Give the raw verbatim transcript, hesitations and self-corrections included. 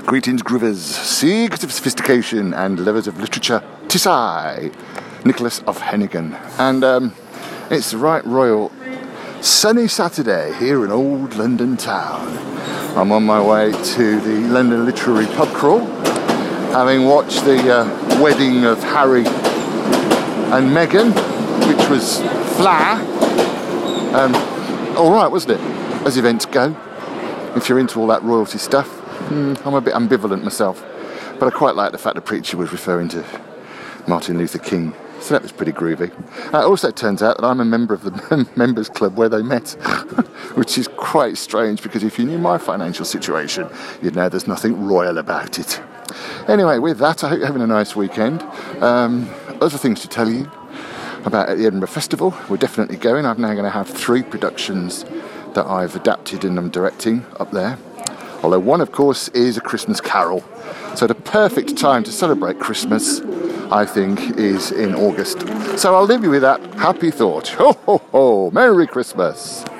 Greetings, groovers, seekers of sophistication and lovers of literature. Tis I, Nicholas of Hennigan, and um, it's the right royal sunny Saturday here in old London town. I'm on my way to the London Literary Pub Crawl, having watched the uh, wedding of Harry and Meghan, which was flat. Um, all right, wasn't it? As events go, if you're into all that royalty stuff. Mm, I'm a bit ambivalent myself, but I quite like the fact the preacher was referring to Martin Luther King, so that was pretty groovy. Uh, also, it turns out that I'm a member of the members club where they met, which is quite strange because if you knew my financial situation, you'd know there's nothing royal about it. Anyway, with that, I hope you're having a nice weekend. Um, other things to tell you about at the Edinburgh Festival. We're definitely going. I'm now going to have three productions that I've adapted and I'm directing up there. Although one, of course, is A Christmas Carol. So the perfect time to celebrate Christmas, I think, is in August. So I'll leave you with that happy thought. Ho, ho, ho! Merry Christmas!